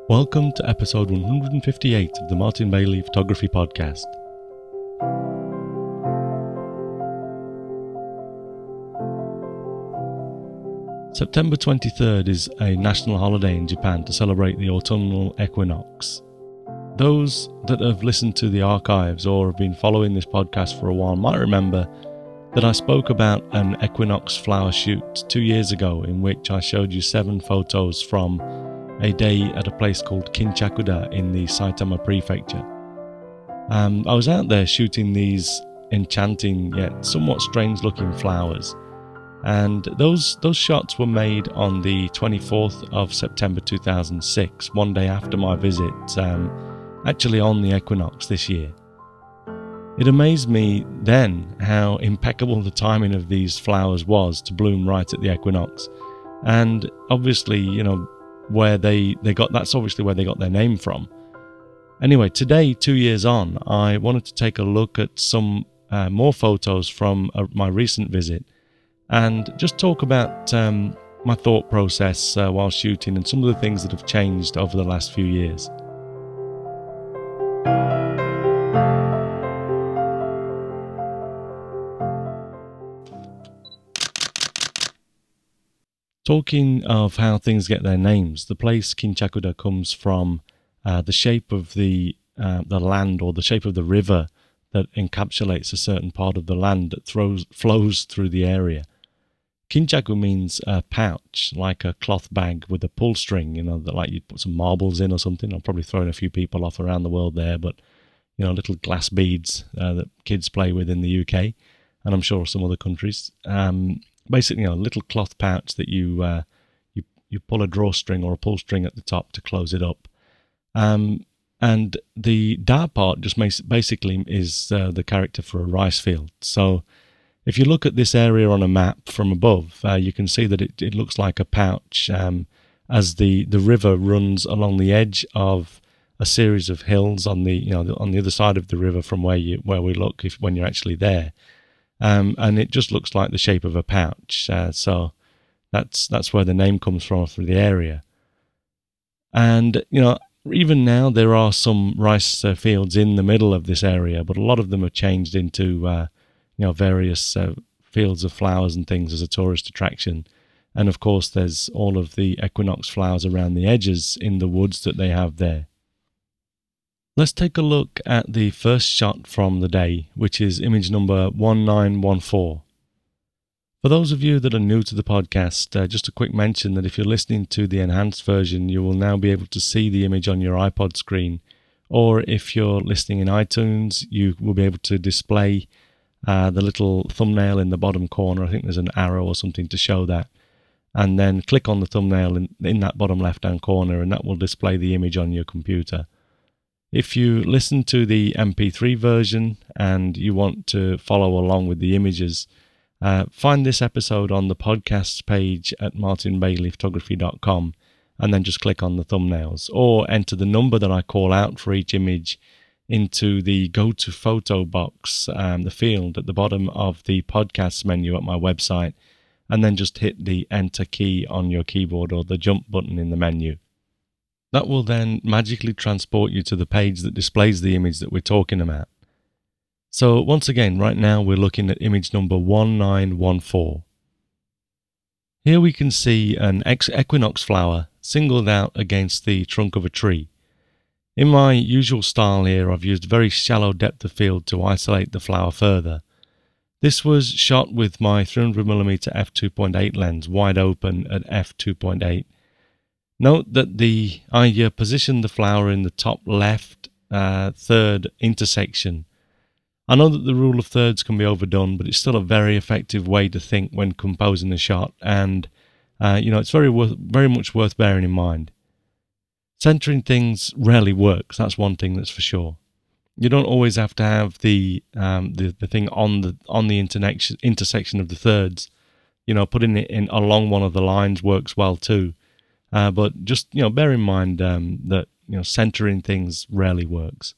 Welcome to episode 158 of the Martin Bailey Photography Podcast. September 23rd is a national holiday in Japan to celebrate the autumnal equinox. Those that have listened to the archives or have been following this podcast for a while might remember that I spoke about an equinox flower shoot 2 years ago in which I showed you 7 photos from a day at a place called Kinchakuda in the Saitama Prefecture. I was out there shooting these enchanting yet somewhat strange looking flowers, and those shots were made on the 24th of September 2006, one day after my visit, actually on the equinox this year. It amazed me then how impeccable the timing of these flowers was to bloom right at the equinox, and obviously, where they got, that's obviously where they got their name from. Anyway, today, 2 years on, I wanted to take a look at some more photos from my recent visit and just talk about my thought process while shooting and some of the things that have changed over the last few years. Talking of how things get their names, the place Kinchakuda comes from the shape of the land, or the shape of the river that encapsulates a certain part of the land that flows through the area. Kinchaku means a pouch, like a cloth bag with a pull string, that like you'd put some marbles in or something. I'm probably throwing a few people off around the world there, but little glass beads that kids play with in the UK, and I'm sure some other countries. Basically, a little cloth pouch that you pull a drawstring or a pull string at the top to close it up. And the dark part just basically is the character for a rice field. So if you look at this area on a map from above, you can see that it looks like a pouch as the river runs along the edge of a series of hills on the on the other side of the river from where we look when you're actually there. And it just looks like the shape of a pouch. So that's where the name comes from for the area. And, even now there are some rice fields in the middle of this area, but a lot of them have changed into, various fields of flowers and things as a tourist attraction. And of course, there's all of the equinox flowers around the edges in the woods that they have there. Let's take a look at the first shot from the day, which is image number 1914. For those of you that are new to the podcast, just a quick mention that if you're listening to the enhanced version, you will now be able to see the image on your iPod screen. Or if you're listening in iTunes, you will be able to display the little thumbnail in the bottom corner. I think there's an arrow or something to show that. And then click on the thumbnail in that bottom left-hand corner, and that will display the image on your computer. If you listen to the MP3 version and you want to follow along with the images, find this episode on the podcast page at martinbaileyphotography.com and then just click on the thumbnails, or enter the number that I call out for each image into the Go to Photo box, the field at the bottom of the podcast menu at my website, and then just hit the Enter key on your keyboard or the jump button in the menu. That will then magically transport you to the page that displays the image that we're talking about. So once again, right now we're looking at image number 1914. Here we can see an equinox flower singled out against the trunk of a tree. In my usual style here, I've used very shallow depth of field to isolate the flower further. This was shot with my 300mm f2.8 lens wide open at f2.8. Note that I positioned the flower in the top left third intersection. I know that the rule of thirds can be overdone, but it's still a very effective way to think when composing a shot, and it's very much worth bearing in mind. Centering things rarely works. That's one thing that's for sure. You don't always have to have the thing on the intersection of the thirds. Putting it in along one of the lines works well too. But just, bear in mind that, centering things rarely works.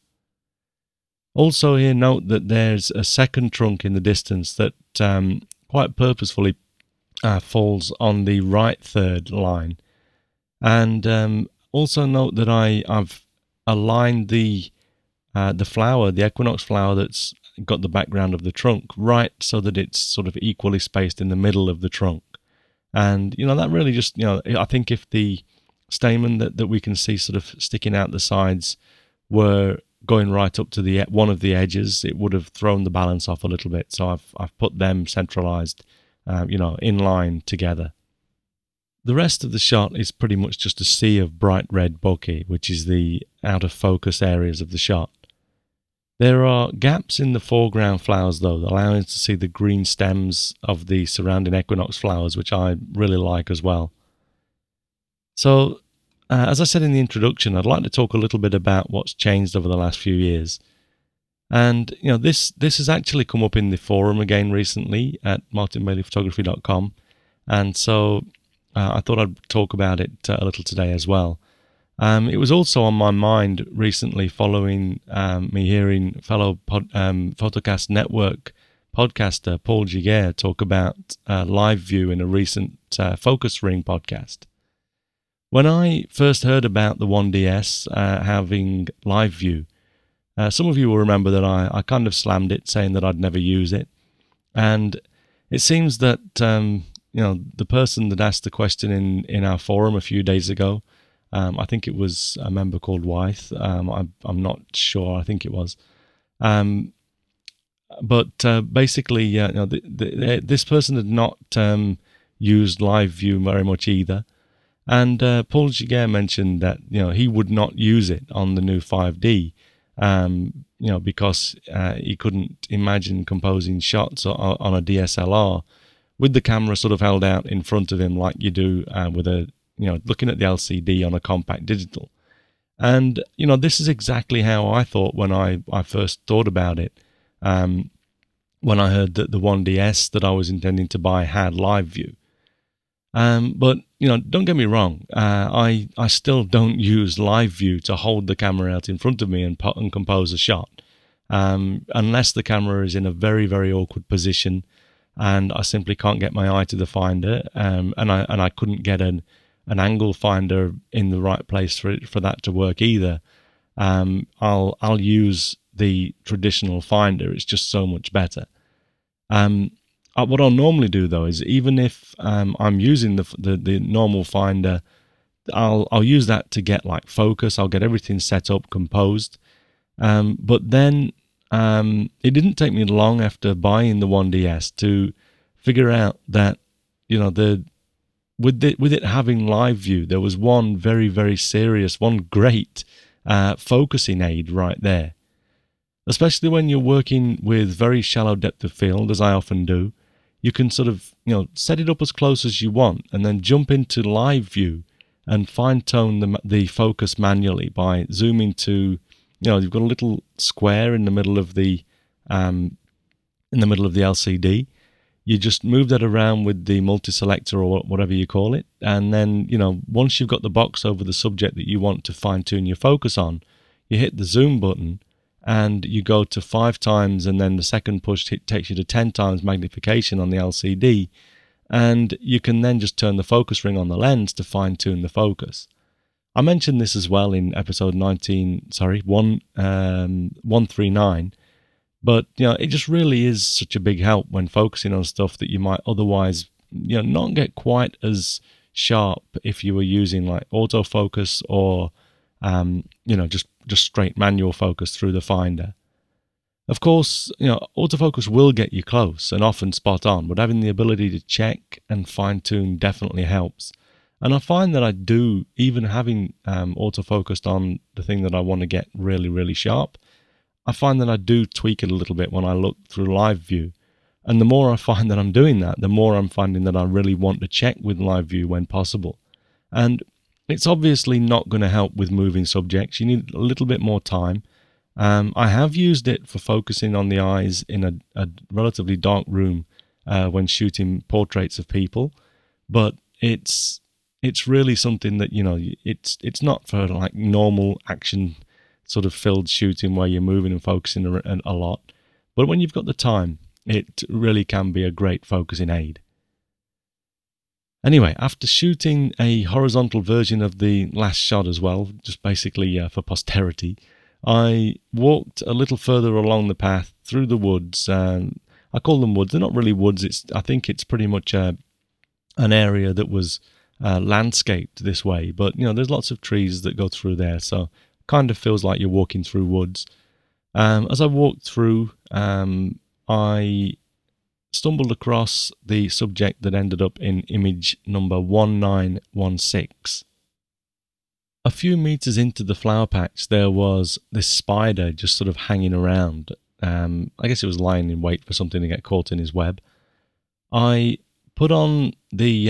Also here, note that there's a second trunk in the distance that quite purposefully falls on the right third line. And also note that I've aligned the flower, the equinox flower that's got the background of the trunk, right so that it's sort of equally spaced in the middle of the trunk. And, that really just, I think if the stamen that we can see sort of sticking out the sides were going right up to the one of the edges, it would have thrown the balance off a little bit. So I've put them centralized, in line together. The rest of the shot is pretty much just a sea of bright red bokeh, which is the out of focus areas of the shot. There are gaps in the foreground flowers, though, allowing us to see the green stems of the surrounding equinox flowers, which I really like as well. So, as I said in the introduction, I'd like to talk a little bit about what's changed over the last few years. And, this has actually come up in the forum again recently at martinbaileyphotography.com. And so I thought I'd talk about it a little today as well. It was also on my mind recently following me hearing fellow Photocast Network podcaster Paul Giguère talk about live view in a recent Focus Ring podcast. When I first heard about the 1DS having live view, some of you will remember that I kind of slammed it, saying that I'd never use it. And it seems that the person that asked the question in our forum a few days ago, I think it was a member called Wythe. I'm not sure. I think it was. But basically, this person had not used live view very much either. And Paul Giguère mentioned that he would not use it on the new 5D, because he couldn't imagine composing shots on a DSLR with the camera sort of held out in front of him like you do with a looking at the LCD on a compact digital. And this is exactly how I thought when I first thought about it. When I heard that the 1DS that I was intending to buy had live view. But don't get me wrong. I still don't use live view to hold the camera out in front of me and compose a shot, unless the camera is in a very, very awkward position, and I simply can't get my eye to the finder, and I couldn't get an angle finder in the right place for that to work either. I'll use the traditional finder. It's just so much better. What I'll normally do though is, even if I'm using the normal finder, I'll use that to get like focus. I'll get everything set up, composed. But then it didn't take me long after buying the 1DS to figure out that with it having live view, there was one very, very serious, one great focusing aid right there. Especially when you're working with very shallow depth of field, as I often do. You can sort of, set it up as close as you want and then jump into live view and fine-tune the focus manually by zooming to, you've got a little square in the middle of the LCD. You just move that around with the multi-selector or whatever you call it. And then, once you've got the box over the subject that you want to fine-tune your focus on, you hit the zoom button and you go to 5 times, and then the second push takes you to 10 times magnification on the LCD, and you can then just turn the focus ring on the lens to fine-tune the focus. I mentioned this as well in episode 139, but it just really is such a big help when focusing on stuff that you might otherwise not get quite as sharp if you were using like autofocus or just straight manual focus through the finder. Of course, autofocus will get you close and often spot on, but having the ability to check and fine-tune definitely helps. And I find that I do, even having autofocused on the thing that I want to get really, really sharp, I find that I do tweak it a little bit when I look through live view. And the more I find that I'm doing that, the more I'm finding that I really want to check with live view when possible. And it's obviously not going to help with moving subjects. You need a little bit more time. I have used it for focusing on the eyes in a relatively dark room when shooting portraits of people, but it's really something that it's not for like normal action sort of filled shooting where you're moving and focusing a lot. But when you've got the time, it really can be a great focusing aid. Anyway, after shooting a horizontal version of the last shot as well, just basically for posterity, I walked a little further along the path through the woods. I call them woods. They're not really woods. I think it's pretty much an area that was landscaped this way. But, there's lots of trees that go through there. So kind of feels like you're walking through woods. As I walked through, I stumbled across the subject that ended up in image number 1916. A few meters into the flower patch, there was this spider just sort of hanging around. I guess it was lying in wait for something to get caught in his web. I put on the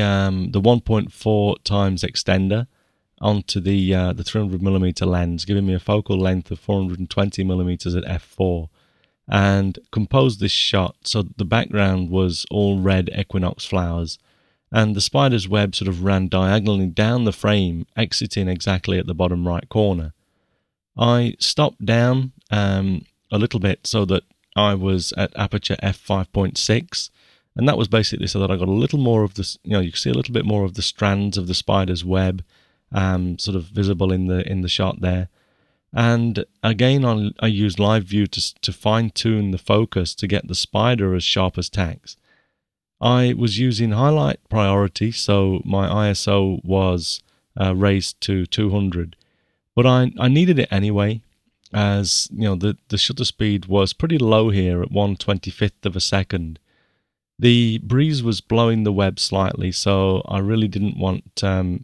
1.4 times extender onto the 300mm lens, giving me a focal length of 420mm at f4, and composed this shot so the background was all red equinox flowers, and the spider's web sort of ran diagonally down the frame, exiting exactly at the bottom right corner. I stopped down a little bit so that I was at aperture f5.6, and that was basically so that I got a little more of this, you can see a little bit more of the strands of the spider's web sort of visible in the shot there. And again, I used live view to fine tune the focus to get the spider as sharp as tacks. I was using highlight priority, so my ISO was raised to 200, but I needed it anyway, as the shutter speed was pretty low here at 1/25th of a second. The breeze was blowing the web slightly, so I really didn't want to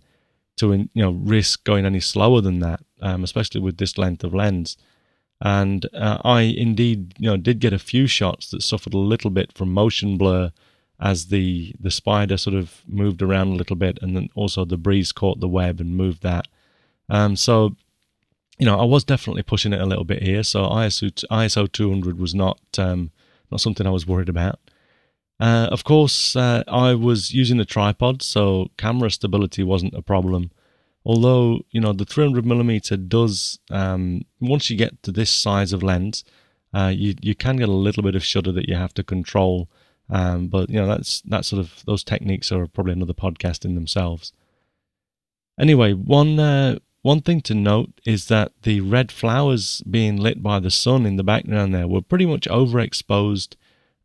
risk going any slower than that, especially with this length of lens. And I indeed did get a few shots that suffered a little bit from motion blur as the spider sort of moved around a little bit, and then also the breeze caught the web and moved that. So I was definitely pushing it a little bit here. So ISO 200 was not something I was worried about. Of course, I was using a tripod, so camera stability wasn't a problem. Although, the 300mm does, once you get to this size of lens, you can get a little bit of shutter that you have to control. But, that's sort of, those techniques are probably another podcast in themselves. Anyway, one thing to note is that the red flowers being lit by the sun in the background there were pretty much overexposed,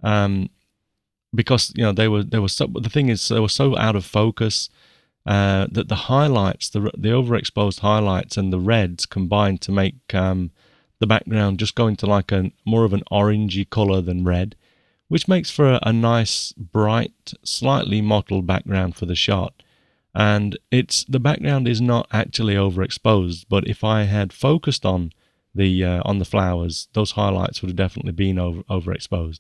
because they were so, the thing is, they were so out of focus that the highlights, the overexposed highlights and the reds combined to make the background just go into like a more of an orangey color than red, which makes for a nice, bright, slightly mottled background for the shot. And the background is not actually overexposed, but if I had focused on the flowers, those highlights would have definitely been overexposed.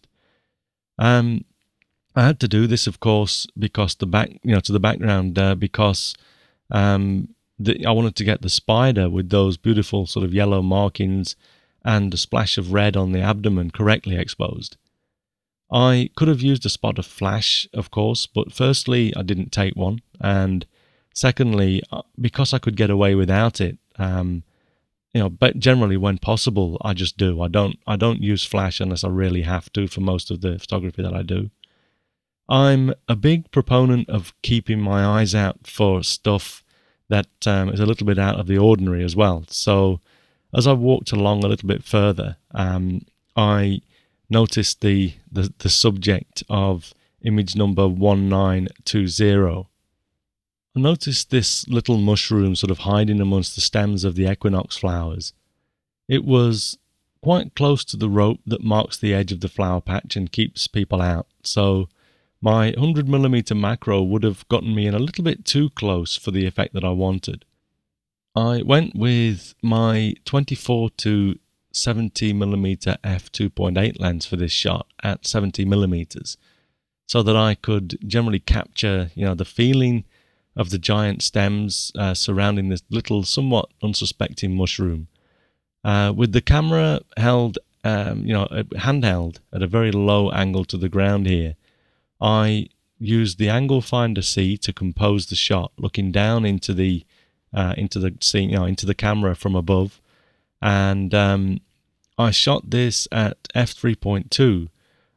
I had to do this, of course, because to the background, because I wanted to get the spider with those beautiful sort of yellow markings and a splash of red on the abdomen correctly exposed. I could have used a spot of flash, of course, but firstly, I didn't take one, and secondly, because I could get away without it, but generally when possible, I just do. I don't use flash unless I really have to for most of the photography that I do. I'm a big proponent of keeping my eyes out for stuff that is a little bit out of the ordinary as well. So as I walked along a little bit further, I noticed the subject of image number 1920. I noticed this little mushroom sort of hiding amongst the stems of the equinox flowers. It was quite close to the rope that marks the edge of the flower patch and keeps people out, so my 100mm macro would have gotten me in a little bit too close for the effect that I wanted. I went with my 24 to 70mm f2.8 lens for this shot at 70mm, so that I could generally capture, the feeling of the giant stems surrounding this little, somewhat unsuspecting mushroom. With the camera held, handheld at a very low angle to the ground here, I used the angle finder C to compose the shot, looking down into the scene, into the camera from above, and I shot this at f3.2,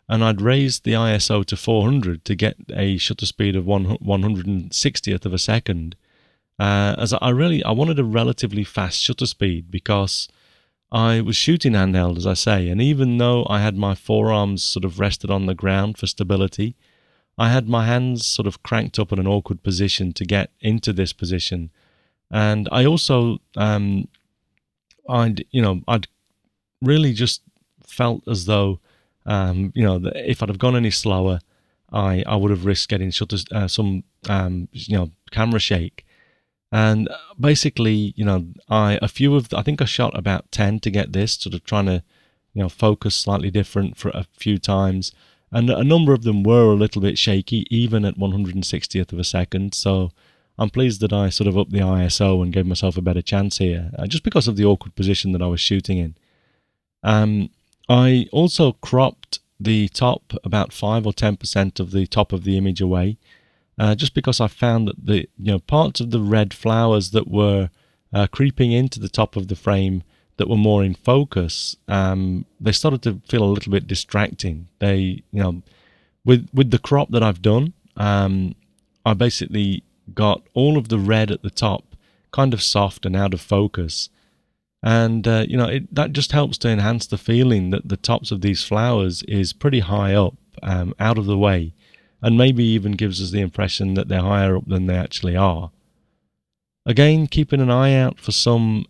and I'd raised the ISO to 400 to get a shutter speed of 160th of a second. As I wanted a relatively fast shutter speed because I was shooting handheld, as I say, and even though I had my forearms sort of rested on the ground for stability, I had my hands sort of cranked up in an awkward position to get into this position. And I also, I'd really just felt as though, that if I'd have gone any slower, I would have risked getting some camera shake. And basically, I think I shot about 10 to get this, sort of trying to, focus slightly different for a few times. And a number of them were a little bit shaky, even at 160th of a second. So I'm pleased that I sort of upped the ISO and gave myself a better chance here, just because of the awkward position that I was shooting in. I also cropped the top about 5 or 10% of the top of the image away, just because I found that the parts of the red flowers that were creeping into the top of the frame that were more in focus, they started to feel a little bit distracting. They, with the crop that I've done, I basically got all of the red at the top kind of soft and out of focus. And, that just helps to enhance the feeling that the tops of these flowers is pretty high up, out of the way, and maybe even gives us the impression that they're higher up than they actually are. Again, keeping an eye out for some,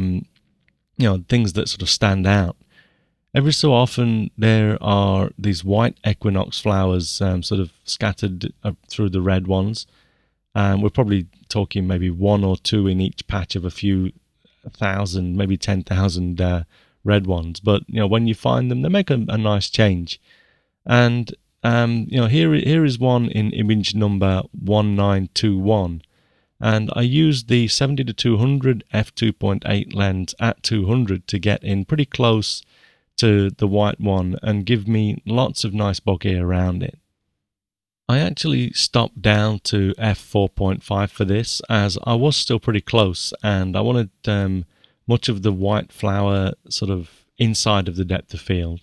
things that sort of stand out. Every so often there are these white equinox flowers sort of scattered through the red ones. We're probably talking maybe 1 or 2 in each patch of a few thousand, maybe 10,000 red ones. But when you find them, they make a nice change. And here is one in image number 1921, and I used the 70-200 f2.8 lens at 200 to get in pretty close to the white one and give me lots of nice bokeh around it. I actually stopped down to f4.5 for this, as I was still pretty close and I wanted much of the white flower sort of inside of the depth of field.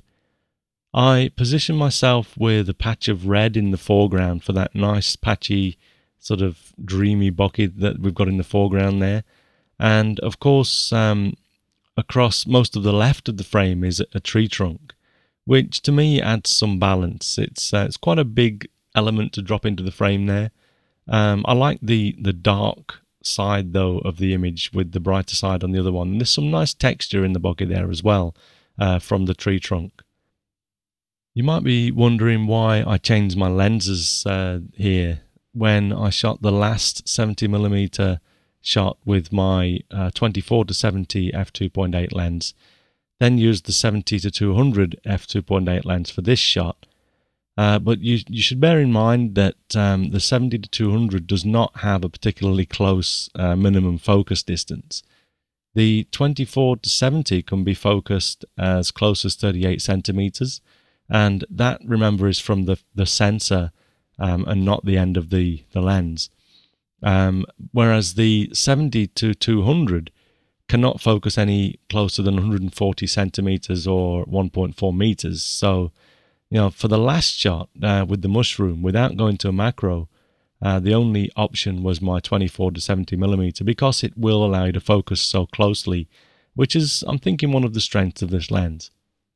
I positioned myself with a patch of red in the foreground for that nice patchy sort of dreamy bokeh that we've got in the foreground there. And of course, across most of the left of the frame is a tree trunk, which to me adds some balance. It's quite a big element to drop into the frame there. I like the dark side though of the image with the brighter side on the other one. And there's some nice texture in the bokeh there as well from the tree trunk. You might be wondering why I changed my lenses here when I shot the last 70mm shot with my 24-70 f2.8 lens, then used the 70-200 f2.8 lens for this shot. But you should bear in mind that the 70-200 does not have a particularly close minimum focus distance. The 24-70 can be focused as close as 38 centimeters, and that, remember, is from the sensor and not the end of the lens. Whereas the 70-200 cannot focus any closer than 140 centimeters or 1.4 meters. So, for the last shot with the mushroom, without going to a macro, the only option was my 24-70mm because it will allow you to focus so closely, which is, I'm thinking, one of the strengths of this lens.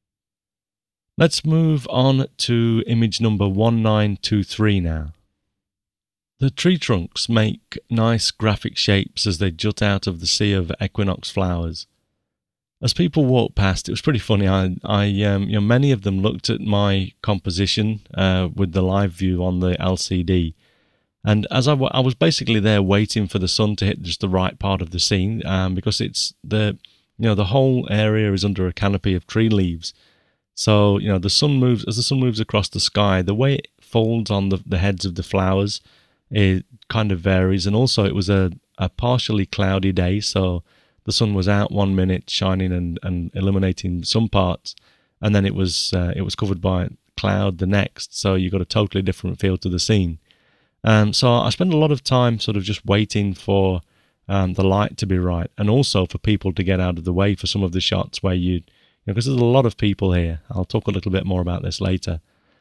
Let's move on to image number 1923 now. The tree trunks make nice graphic shapes as they jut out of the sea of equinox flowers. As people walked past, it was pretty funny. Many of them looked at my composition with the live view on the LCD, and as I was basically there waiting for the sun to hit just the right part of the scene, because it's the whole area is under a canopy of tree leaves. So the sun moves across the sky. The way it folds on the heads of the flowers, it kind of varies, and also it was a partially cloudy day, so the sun was out 1 minute, shining and illuminating some parts, and then it was covered by cloud the next. So you got a totally different feel to the scene. So I spent a lot of time sort of just waiting for the light to be right, and also for people to get out of the way for some of the shots where because there's a lot of people here. I'll talk a little bit more about this later.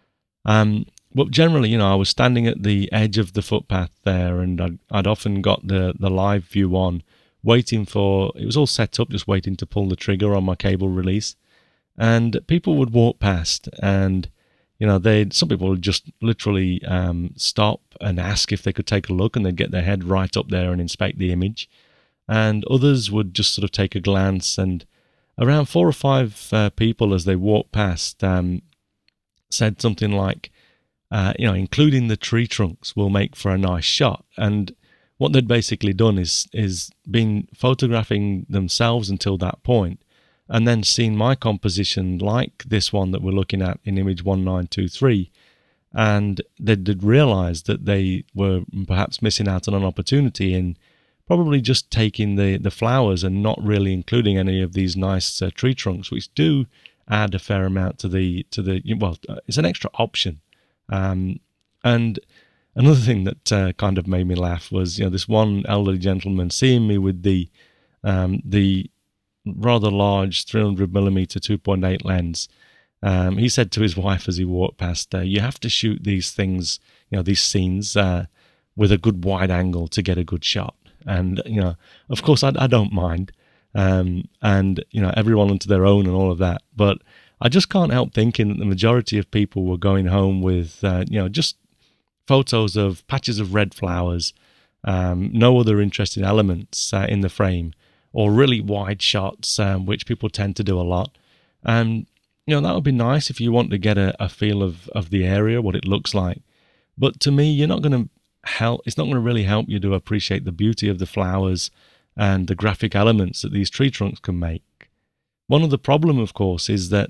But generally, I was standing at the edge of the footpath there, and I'd often got the live view on, waiting for it was all set up, just waiting to pull the trigger on my cable release, and people would walk past, and some people would just literally stop and ask if they could take a look, and they'd get their head right up there and inspect the image, and others would just sort of take a glance, and around 4 or 5 people as they walked past said something like, including the tree trunks will make for a nice shot. And what they'd basically done is been photographing themselves until that point, and then seen my composition like this one that we're looking at in image 1923, and they'd realised that they were perhaps missing out on an opportunity in probably just taking the flowers and not really including any of these nice tree trunks, which do add a fair amount to the it's an extra option. And another thing that kind of made me laugh was, this one elderly gentleman seeing me with the rather large 300mm 2.8 lens. He said to his wife as he walked past, you have to shoot these things, these scenes with a good wide angle to get a good shot. And, of course I don't mind. And, everyone unto their own and all of that. But I just can't help thinking that the majority of people were going home with, just photos of patches of red flowers, no other interesting elements in the frame, or really wide shots, which people tend to do a lot. And, that would be nice if you want to get a feel of the area, what it looks like. But to me, it's not going to really help you to appreciate the beauty of the flowers and the graphic elements that these tree trunks can make. One of the problem, of course, is that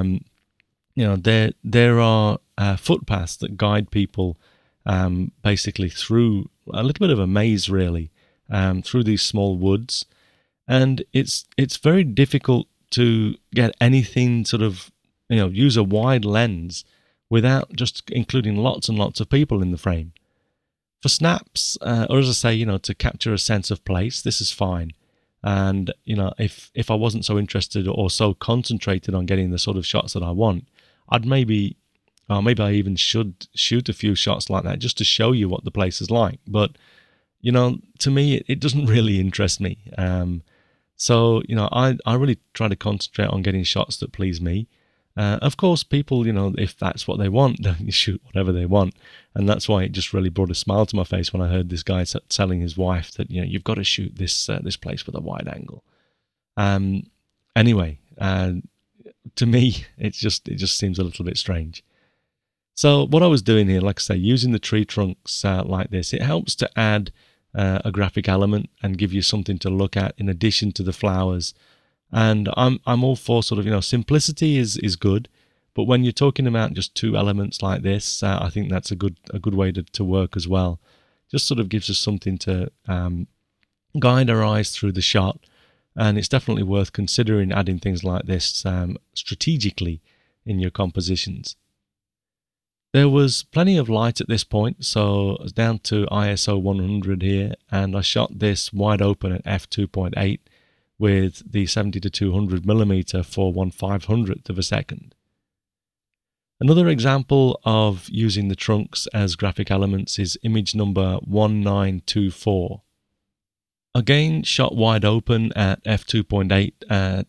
there are footpaths that guide people basically through a little bit of a maze, really, through these small woods, and it's very difficult to get anything sort of use a wide lens without just including lots and lots of people in the frame. For snaps, or as I say, to capture a sense of place, this is fine. And, if I wasn't so interested or so concentrated on getting the sort of shots that I want, I'd maybe I even should shoot a few shots like that just to show you what the place is like. But, to me, it doesn't really interest me. So, I really try to concentrate on getting shots that please me. Of course, people, if that's what they want, then you shoot whatever they want. And that's why it just really brought a smile to my face when I heard this guy telling his wife that, you've got to shoot this place with a wide angle. Anyway, to me, it just seems a little bit strange. So what I was doing here, like I say, using the tree trunks like this, it helps to add a graphic element and give you something to look at in addition to the flowers. And I'm all for sort of, simplicity is good, but when you're talking about just two elements like this, I think that's a good way to work as well. Just sort of gives us something to guide our eyes through the shot, and it's definitely worth considering adding things like this strategically in your compositions. There was plenty of light at this point, so I was down to ISO 100 here, and I shot this wide open at f2.8. with the 70 to 200mm for 1/500th of a second. Another example of using the trunks as graphic elements is image number 1924. Again, shot wide open at f2.8 at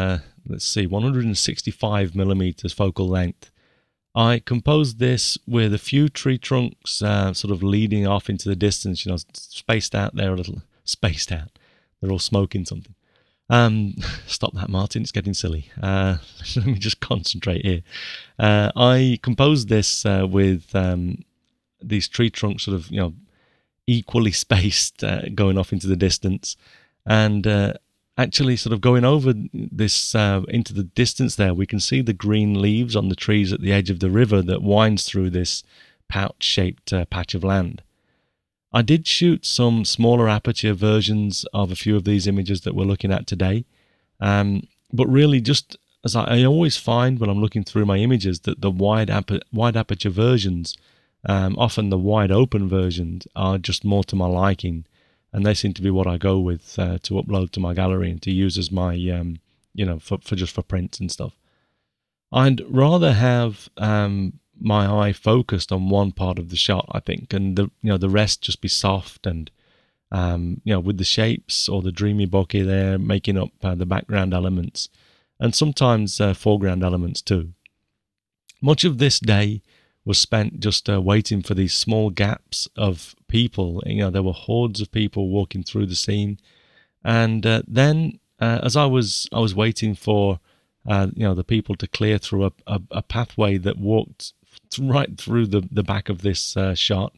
165mm focal length. I composed this with a few tree trunks sort of leading off into the distance, spaced out there a little. Spaced out. They're all smoking something. Stop that, Martin. It's getting silly. Let me just concentrate here. I composed this with these tree trunks sort of, equally spaced going off into the distance, and actually sort of going over this into the distance there, we can see the green leaves on the trees at the edge of the river that winds through this pouch-shaped patch of land. I did shoot some smaller aperture versions of a few of these images that we're looking at today, but really just as I always find when I'm looking through my images that the wide aperture versions, often the wide open versions, are just more to my liking, and they seem to be what I go with to upload to my gallery and to use as my, for prints and stuff. I'd rather have my eye focused on one part of the shot, I think, and the rest just be soft and with the shapes or the dreamy bokeh there making up the background elements, and sometimes foreground elements too. Much of this day was spent just waiting for these small gaps of people. There were hordes of people walking through the scene, and then as I was waiting for the people to clear through a pathway that walked right through the back of this shot,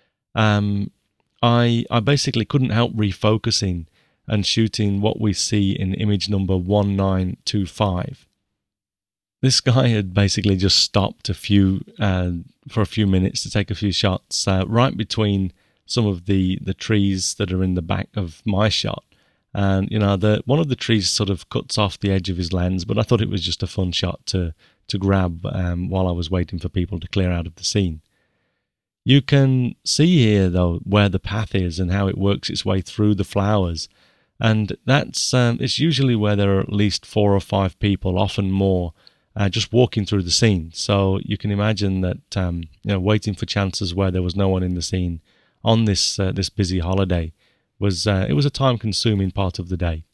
I basically couldn't help refocusing and shooting what we see in image number 1925. This guy had basically just stopped for a few minutes to take a few shots right between some of the trees that are in the back of my shot. And one of the trees sort of cuts off the edge of his lens, but I thought it was just a fun shot to grab while I was waiting for people to clear out of the scene. You can see here, though, where the path is and how it works its way through the flowers. And that's it's usually where there are at least 4 or 5 people, often more, just walking through the scene. So you can imagine that waiting for chances where there was no one in the scene on this busy holiday was a time-consuming part of the day.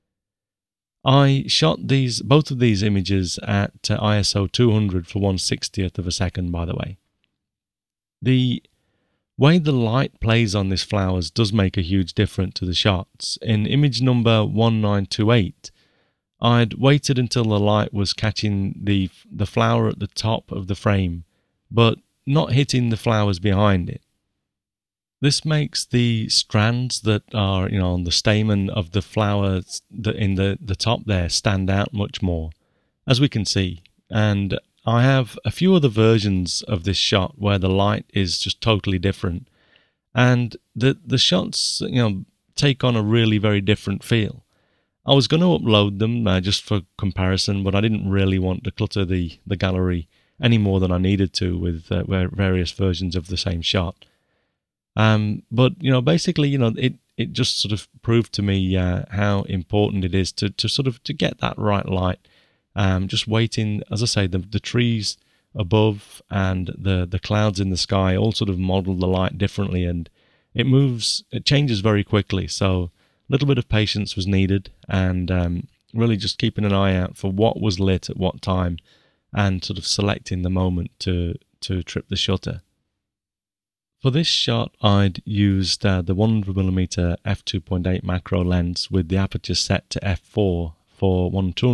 I shot both of these images at ISO 200 for 1/60th of a second, by the way. The way the light plays on these flowers does make a huge difference to the shots. In image number 1928, I'd waited until the light was catching the flower at the top of the frame, but not hitting the flowers behind it. This makes the strands that are on the stamen of the flowers in the top there stand out much more, as we can see. And I have a few other versions of this shot where the light is just totally different, and the shots take on a really very different feel. I was going to upload them just for comparison, but I didn't really want to clutter the gallery any more than I needed to with various versions of the same shot. But basically, it just sort of proved to me how important it is to get that right light. Just waiting, as I say, the trees above and the clouds in the sky all sort of model the light differently, and it changes very quickly. So a little bit of patience was needed, and really just keeping an eye out for what was lit at what time, and sort of selecting the moment to trip the shutter. For this shot, I'd used the 100mm f2.8 macro lens with the aperture set to f4 for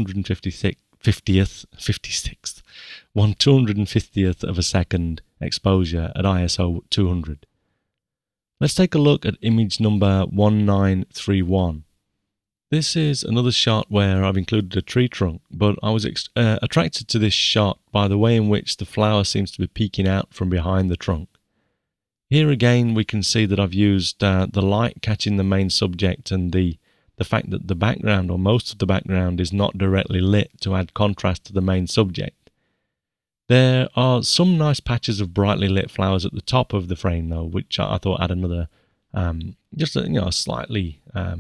1/250th of a second exposure at ISO 200. Let's take a look at image number 1931. This is another shot where I've included a tree trunk, but I was attracted to this shot by the way in which the flower seems to be peeking out from behind the trunk. Here again we can see that I've used the light catching the main subject and the fact that the background, or most of the background, is not directly lit to add contrast to the main subject. There are some nice patches of brightly lit flowers at the top of the frame though, which I thought add another slightly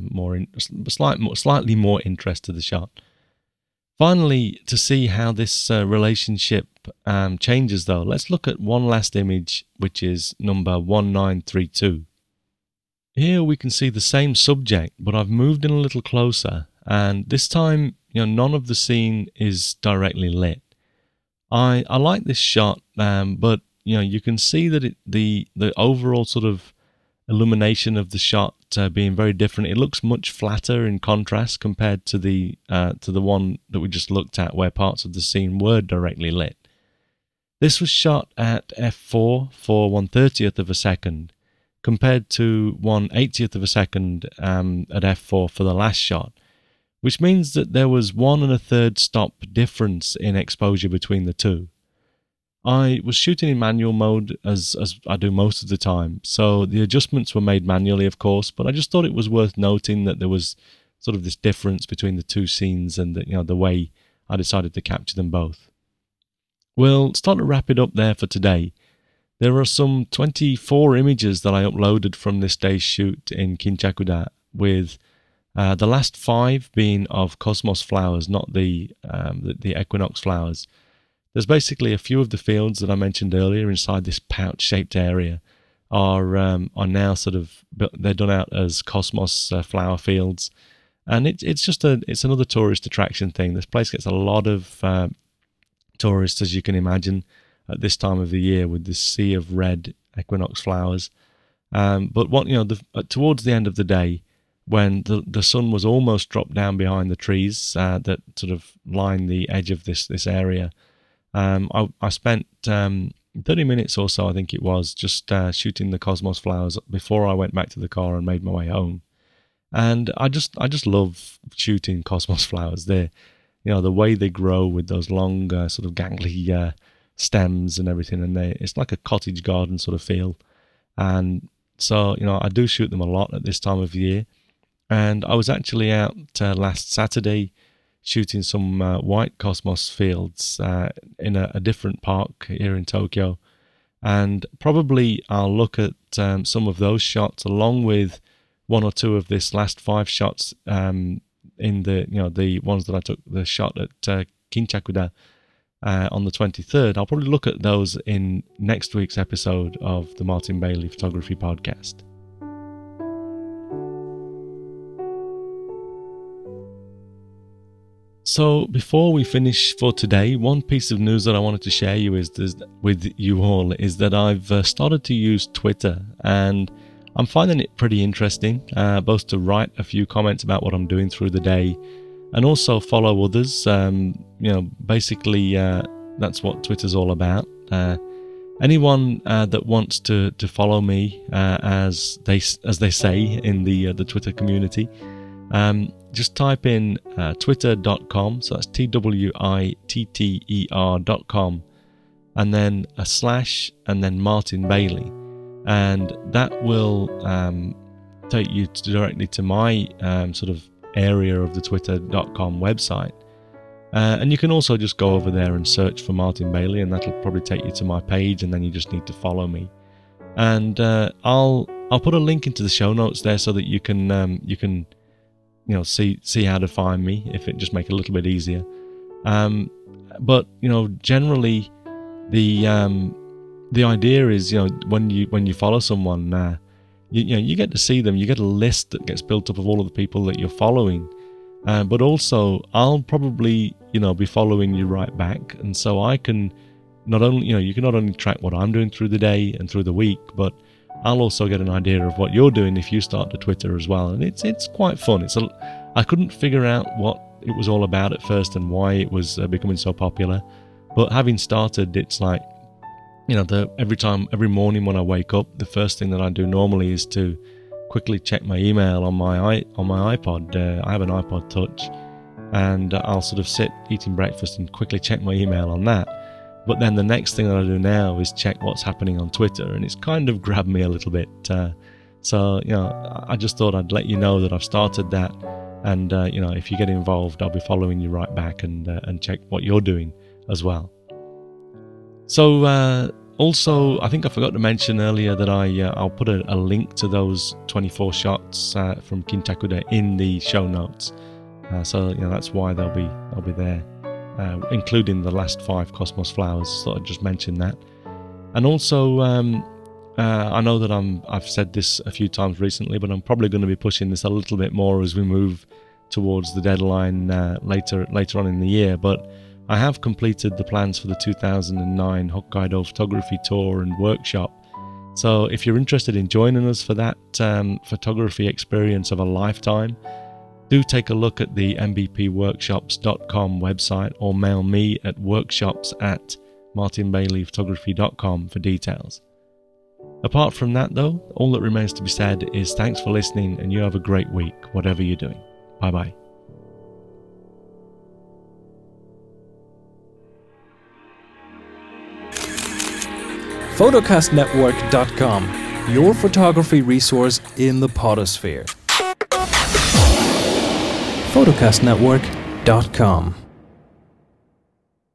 more interest to the shot. Finally, to see how this relationship changes though, let's look at one last image, which is number 1932. Here we can see the same subject, but I've moved in a little closer, and this time none of the scene is directly lit. I like this shot, but you can see that the overall sort of illumination of the shot being very different. It looks much flatter in contrast compared to the one that we just looked at, where parts of the scene were directly lit. This was shot at f4 for 1/30th of a second, compared to 1/80th of a second at f4 for the last shot, which means that there was 1 1/3 stop difference in exposure between the two. I was shooting in manual mode, as I do most of the time, so the adjustments were made manually, of course, but I just thought it was worth noting that there was sort of this difference between the two scenes, and that, the way I decided to capture them both. We'll start to wrap it up there for today. There are some 24 images that I uploaded from this day's shoot in Kinchakuda, with the last 5 being of cosmos flowers, not the equinox flowers. there's basically a few of the fields that I mentioned earlier inside this pouch-shaped area are now sort of, they're done out as Cosmos flower fields, and it's another tourist attraction thing. This place gets a lot of tourists, as you can imagine, at this time of the year with this sea of red equinox flowers. But towards the end of the day, when the sun was almost dropped down behind the trees that sort of line the edge of this area, I spent 30 minutes or so, I think it was, just shooting the Cosmos flowers before I went back to the car and made my way home. And I just love shooting Cosmos flowers. The way they grow with those long sort of gangly stems and everything, and it's like a cottage garden sort of feel. And so, I do shoot them a lot at this time of year. And I was actually out last Saturday shooting some white Cosmos fields in a different park here in Tokyo. And probably I'll look at some of those shots along with one or two of this last 5 shots in the ones that I took the shot at Kinchakuda on the 23rd. I'll probably look at those in next week's episode of the Martin Bailey Photography Podcast. So before we finish for today, one piece of news that I wanted to share with you all is that I've started to use Twitter, and I'm finding it pretty interesting, both to write a few comments about what I'm doing through the day and also follow others. Basically that's what Twitter's all about. Anyone that wants to follow me, as they say in the Twitter community, just type in twitter.com, so that's TWITTER.com, and then a / and then Martin Bailey, and that will take you directly to my sort of area of the twitter.com website. And you can also just go over there and search for Martin Bailey, and that'll probably take you to my page, and then you just need to follow me. And I'll put a link into the show notes there so that you can see how to find me, if it just make it a little bit easier. But generally the idea is, when you follow someone, you get to see them. You get a list that gets built up of all of the people that you're following. But also I'll probably, be following you right back. And so I can you can not only track what I'm doing through the day and through the week, but I'll also get an idea of what you're doing if you start to Twitter as well. And it's quite fun. I couldn't figure out what it was all about at first and why it was becoming so popular. But having started, it's like, every morning when I wake up, the first thing that I do normally is to quickly check my email on my iPod. I have an iPod Touch, and I'll sort of sit eating breakfast and quickly check my email on that. But then the next thing that I do now is check what's happening on Twitter, and it's kind of grabbed me a little bit. So I just thought I'd let you know that I've started that, and if you get involved, I'll be following you right back and check what you're doing as well. So also, I think I forgot to mention earlier that I'll put a link to those 24 shots from Kinchakuda in the show notes. So that's why they'll be there. Including the last 5 Cosmos flowers, so I just mentioned that. And also, I know that I've said this a few times recently, but I'm probably going to be pushing this a little bit more as we move towards the deadline later on in the year. But I have completed the plans for the 2009 Hokkaido photography tour and workshop. So if you're interested in joining us for that photography experience of a lifetime, do take a look at the mbpworkshops.com website, or mail me at workshops@martinbaileyphotography.com for details. Apart from that though, all that remains to be said is thanks for listening, and you have a great week, whatever you're doing. Bye bye. Photocastnetwork.com, your photography resource in the podosphere. Photocastnetwork.com